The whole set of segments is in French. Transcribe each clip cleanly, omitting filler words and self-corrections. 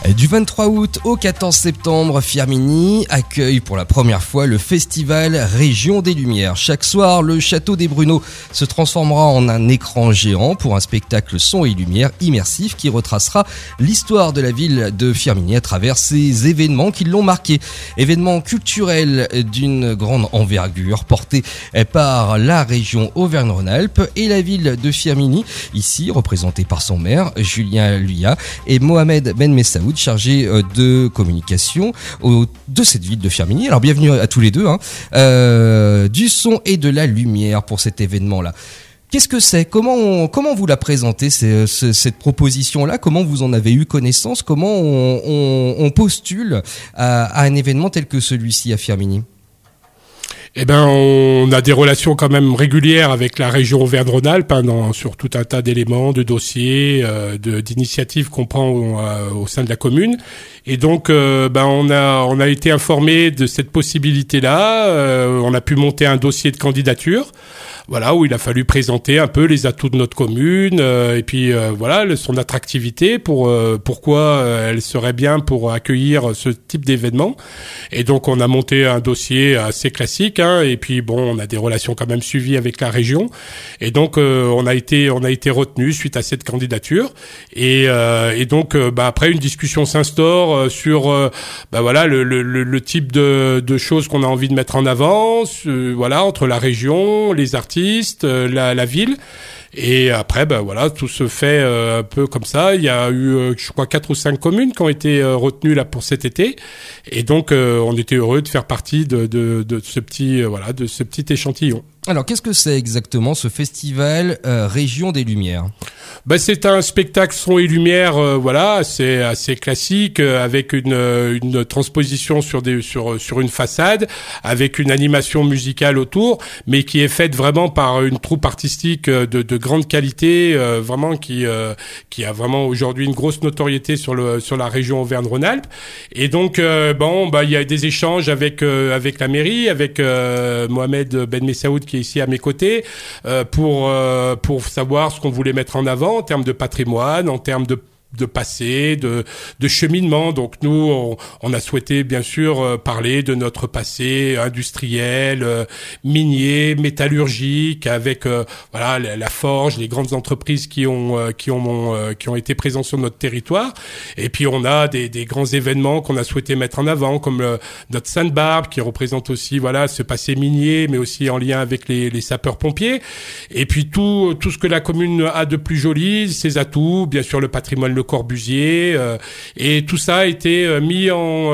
Du 23 août au 14 septembre, Firminy accueille pour la première fois le festival Région des Lumières. Chaque soir, le château des Bruneaux se transformera en un écran géant pour un spectacle son et lumière immersif qui retracera l'histoire de la ville de Firminy à travers ces événements qui l'ont marqué. Événements culturels d'une grande envergure portés par la région Auvergne-Rhône-Alpes et la ville de Firminy, ici représentée par son maire Julien Luyat et Mohamed Ben Messaoud, chargé de communication de cette ville de Firminy. Alors bienvenue à tous les deux, du son et de la lumière pour cet événement-là. Qu'est-ce que c'est ? Comment vous la présentez, cette proposition-là ? Comment vous en avez eu connaissance ? Comment on postule à un événement tel que celui-ci à Firminy ? Eh ben, on a des relations quand même régulières avec la région Auvergne-Rhône-Alpes sur tout un tas d'éléments, de dossiers, d'initiatives qu'on prend au sein de la commune. Et donc, on a été informé de cette possibilité-là. On a pu monter un dossier de candidature. Voilà, où il a fallu présenter un peu les atouts de notre commune et puis son attractivité pourquoi elle serait bien pour accueillir ce type d'événement. Et donc on a monté un dossier assez classique et puis on a des relations quand même suivies avec la région et donc on a été retenu suite à cette candidature et donc après une discussion s'instaure sur le type de choses qu'on a envie de mettre en avant entre la région, les artistes, la ville. Et après, tout se fait un peu comme ça. Il y a eu, je crois, 4 ou 5 communes qui ont été retenues là pour cet été. Et donc, on était heureux de faire partie de ce petit échantillon. Alors, qu'est-ce que c'est exactement ce festival Région des Lumières ? C'est un spectacle son et lumière, c'est assez classique, avec une transposition sur une façade, avec une animation musicale autour, mais qui est faite vraiment par une troupe artistique de grande qualité, vraiment qui a vraiment aujourd'hui une grosse notoriété sur la région Auvergne-Rhône-Alpes. Et donc il y a des échanges avec la mairie, avec Mohamed Ben Messaoud qui est ici à mes côtés, pour savoir ce qu'on voulait mettre en avant en termes de patrimoine, en termes de passé, de cheminement. Donc nous, on a souhaité bien sûr parler de notre passé industriel, minier, métallurgique, avec la forge, les grandes entreprises qui ont été présentes sur notre territoire. Et puis on a des grands événements qu'on a souhaité mettre en avant, comme notre Sainte-Barbe qui représente aussi ce passé minier, mais aussi en lien avec les sapeurs-pompiers. Et puis tout ce que la commune a de plus joli, ses atouts, bien sûr le patrimoine Le Corbusier, et tout ça a été mis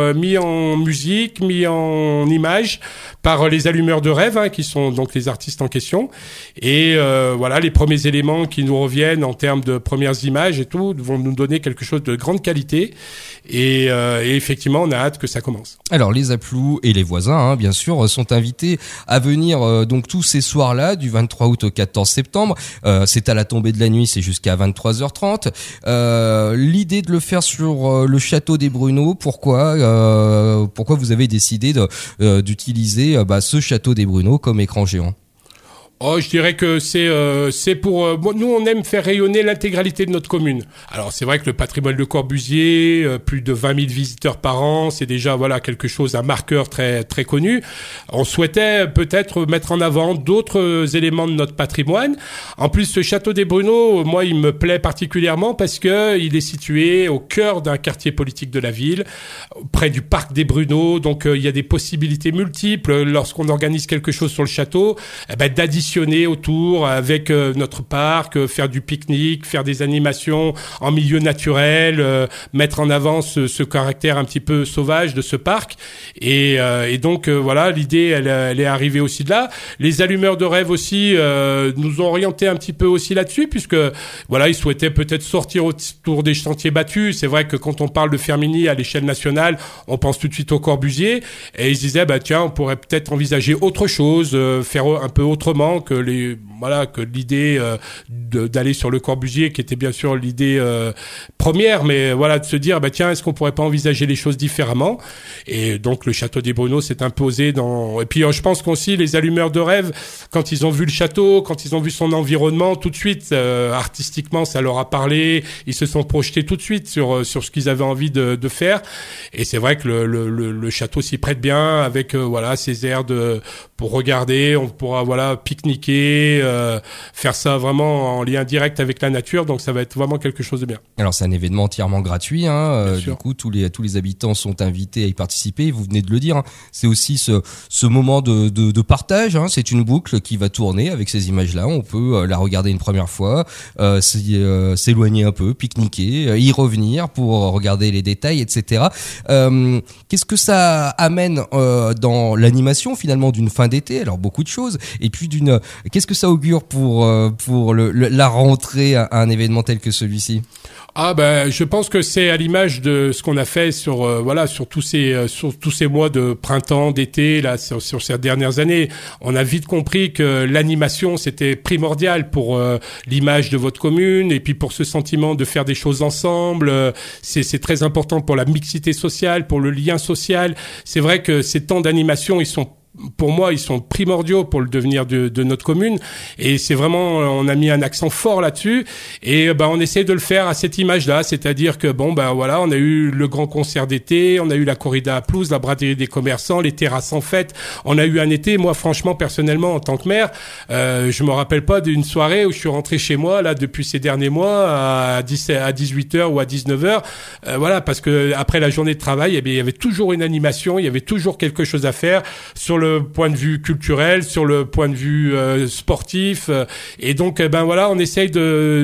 en musique, mis en image par les allumeurs de rêve, qui sont donc les artistes en question. Et les premiers éléments qui nous reviennent en termes de premières images et tout vont nous donner quelque chose de grande qualité. Et effectivement, on a hâte que ça commence. Alors les Aplous et les voisins, bien sûr, sont invités à venir donc tous ces soirs-là, du 23 août au 14 septembre. C'est à la tombée de la nuit, c'est jusqu'à 23h30. L'idée de le faire sur le château des Bruneaux, pourquoi vous avez décidé d'utiliser ce château des Bruneaux comme écran géant ? Je dirais que c'est pour nous on aime faire rayonner l'intégralité de notre commune. Alors c'est vrai que le patrimoine Le Corbusier, plus de 20 000 visiteurs par an, c'est déjà quelque chose, un marqueur très très connu. On souhaitait peut-être mettre en avant d'autres éléments de notre patrimoine. En plus, ce château des Bruneaux, moi il me plaît particulièrement parce que il est situé au cœur d'un quartier politique de la ville, près du parc des Bruneaux. Donc il y a des possibilités multiples lorsqu'on organise quelque chose sur le château, d'additionner autour avec notre parc, faire du pique-nique, faire des animations en milieu naturel, mettre en avant ce caractère un petit peu sauvage de ce parc. Et donc l'idée elle est arrivée aussi de là. Les allumeurs de rêve aussi nous ont orienté un petit peu aussi là-dessus, puisque ils souhaitaient peut-être sortir autour des chantiers battus. C'est vrai que quand on parle de Firminy à l'échelle nationale, on pense tout de suite au Corbusier, et ils se disaient on pourrait peut-être envisager autre chose, faire un peu autrement que l'idée d'aller sur le Corbusier, qui était bien sûr l'idée première, mais voilà, de se dire tiens, est-ce qu'on pourrait pas envisager les choses différemment? Et donc le château des Bruneaux s'est imposé et puis je pense qu'aussi les allumeurs de rêve, quand ils ont vu le château, quand ils ont vu son environnement, tout de suite artistiquement ça leur a parlé, ils se sont projetés tout de suite sur ce qu'ils avaient envie de faire, et c'est vrai que le château s'y prête bien avec ces airs pour regarder, on pourra pique-niquer, faire ça vraiment en lien direct avec la nature, donc ça va être vraiment quelque chose de bien. Alors c'est un événement entièrement gratuit, du coup tous les habitants sont invités à y participer, vous venez de le dire, c'est aussi ce moment de partage, c'est une boucle qui va tourner avec ces images-là, on peut la regarder une première fois, s'éloigner un peu, pique-niquer, y revenir pour regarder les détails, etc. Qu'est-ce que ça amène dans l'animation finalement d'une fin d'été? Alors beaucoup de choses, et puis qu'est-ce que ça augure pour la rentrée à un événement tel que celui-ci? Je pense que c'est à l'image de ce qu'on a fait sur tous ces mois de printemps, d'été là sur ces dernières années. On a vite compris que l'animation c'était primordial pour l'image de votre commune, et puis pour ce sentiment de faire des choses ensemble. C'est très important pour la mixité sociale, pour le lien social. C'est vrai que ces temps d'animation, pour moi, ils sont primordiaux pour le devenir de notre commune, et c'est vraiment, on a mis un accent fort là-dessus, et on essaie de le faire à cette image-là, c'est-à-dire que on a eu le grand concert d'été, on a eu la corrida à Pelouse, la braderie des commerçants, les terrasses en fête, on a eu un été, moi franchement, personnellement, en tant que maire, je me rappelle pas d'une soirée où je suis rentré chez moi, là, depuis ces derniers mois, à 18h ou à 19h, parce que après la journée de travail, il y avait toujours une animation, il y avait toujours quelque chose à faire, sur le point de vue culturel, sur le point de vue sportif, et donc on essaye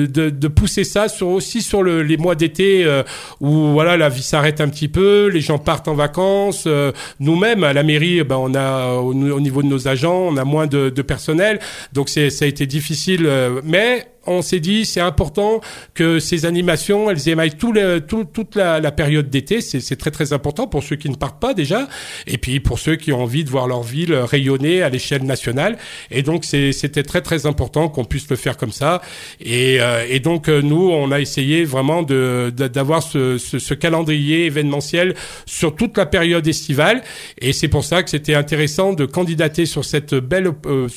de pousser ça aussi sur les mois d'été où la vie s'arrête un petit peu, les gens partent en vacances, nous-mêmes à la mairie on a au niveau de nos agents, on a moins de personnel, donc ça a été difficile, mais on s'est dit c'est important que ces animations elles émaillent toute la période d'été, c'est très très important pour ceux qui ne partent pas déjà, et puis pour ceux qui ont envie de voir leur ville rayonner à l'échelle nationale, et donc c'était très très important qu'on puisse le faire comme ça, et donc nous on a essayé vraiment d'avoir ce calendrier événementiel sur toute la période estivale, et c'est pour ça que c'était intéressant de candidater sur cette belle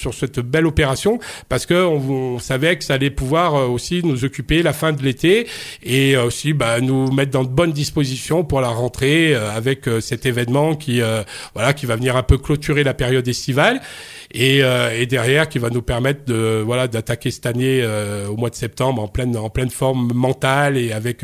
opération, parce que on savait que ça allait pouvoir aussi nous occuper la fin de l'été, et aussi nous mettre dans de bonnes dispositions pour la rentrée avec cet événement qui va venir un peu clôturer la période estivale, et derrière qui va nous permettre d'attaquer cette année au mois de septembre en pleine forme mentale, et avec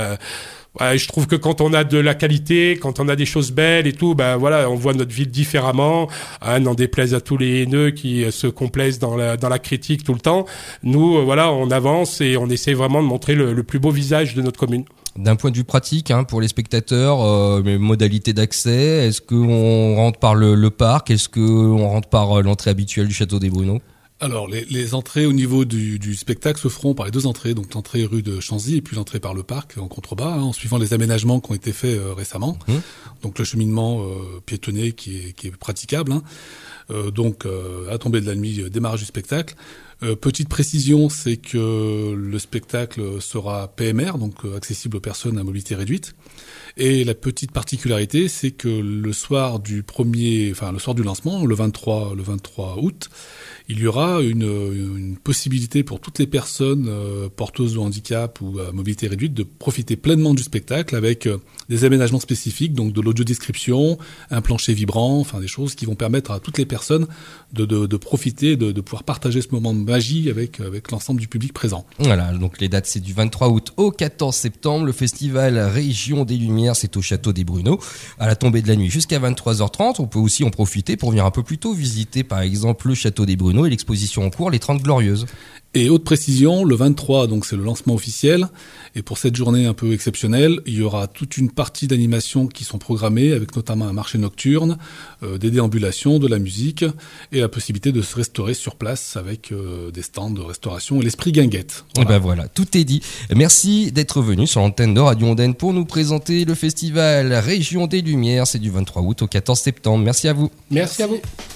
je trouve que quand on a de la qualité, quand on a des choses belles et tout, on voit notre ville différemment. N'en déplaise à tous les haineux qui se complaisent dans la critique tout le temps. Nous, on avance et on essaie vraiment de montrer le plus beau visage de notre commune. D'un point de vue pratique, pour les spectateurs, les modalités d'accès, est-ce qu'on rentre par le parc? Est-ce qu'on rentre par l'entrée habituelle du château des Bruneaux? Alors, les entrées au niveau du spectacle se feront par les deux entrées, donc l'entrée rue de Chanzy et puis l'entrée par le parc en contrebas, en suivant les aménagements qui ont été faits récemment. Donc le cheminement piétonné qui est praticable. À tomber de la nuit, démarrage du spectacle. Petite précision, c'est que le spectacle sera PMR, donc accessible aux personnes à mobilité réduite. Et la petite particularité, c'est que le soir du lancement, le 23 août, il y aura une possibilité pour toutes les personnes porteuses de handicap ou à mobilité réduite de profiter pleinement du spectacle avec des aménagements spécifiques, donc de l'audiodescription, un plancher vibrant, des choses qui vont permettre à toutes les personnes de profiter, de pouvoir partager ce moment de magie avec l'ensemble du public présent. Voilà, donc les dates c'est du 23 août au 14 septembre, le festival Région des Lumières, c'est au château des Bruneaux, à la tombée de la nuit jusqu'à 23h30. On peut aussi en profiter pour venir un peu plus tôt visiter par exemple le château des Bruneaux et l'exposition en cours Les 30 Glorieuses. Et autre précision, le 23, donc c'est le lancement officiel, et pour cette journée un peu exceptionnelle, il y aura toute une partie d'animation qui sont programmées, avec notamment un marché nocturne, des déambulations, de la musique, et la possibilité de se restaurer sur place avec des stands de restauration et l'esprit guinguette. Voilà. Et voilà, tout est dit. Merci d'être venu sur l'antenne de Radio Ondaine pour nous présenter le festival Région des Lumières. C'est du 23 août au 14 septembre. Merci à vous. Merci à vous.